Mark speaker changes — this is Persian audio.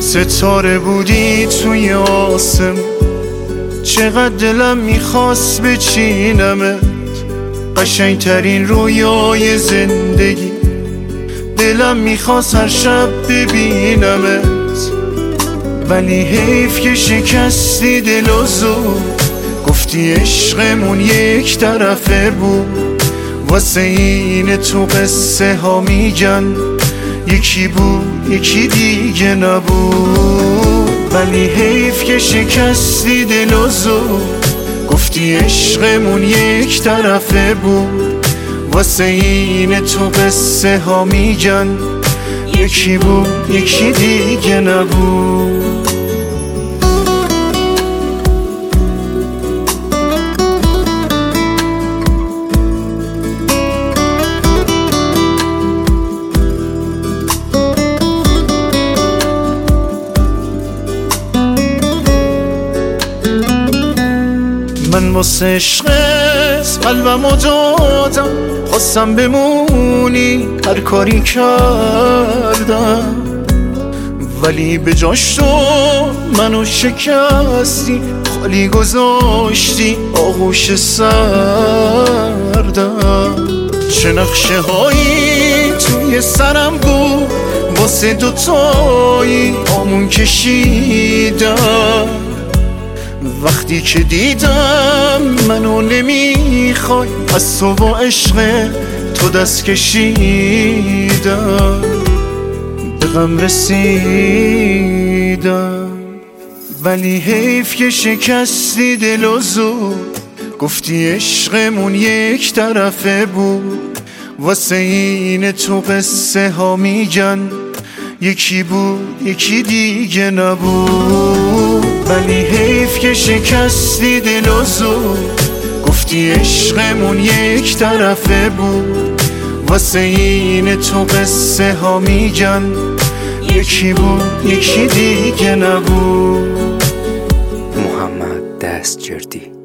Speaker 1: ستاره بودی توی آسم، چقدر دلم میخواست بچینمت. قشنگترین رویای زندگی، دلم میخواست هر شب ببینمت. ولی حیف که شکستی دل و زود، گفتی عشقمون یک طرفه بود. واسه این تو قصه ها میگن یکی بود یکی دیگه نبود. ولی حیف که شکستی دل و زود، گفتی عشقمون یک طرفه بود. واسه این تو قصه ها میگن یکی بود یکی دیگه نبود. من واسه عشقت قلبمو دادم، خواستم بمونی هر کاری کردم. ولی به جاش تو منو شکستی، خالی گذاشتی آغوش سردم. چه نقشه هایی توی سرم بود، واسه دوتایی آمون کشیدم. وقتی که دیدم منو نمیخوای، از تو با عشق تو دست کشیدم. به غم رسیدم. ولی حیف که شکستی دل و زود، گفتی عشقمون یک طرفه بود. واسه این تو قصه ها میگن یکی بود یکی دیگه نبود. ولی حیف که شکستی دل و زود، گفتی عشقمون یک طرفه بود. واسه این تو قصه ها میگن یکی بود یکی دیگه نبود.
Speaker 2: محمد دستجردی.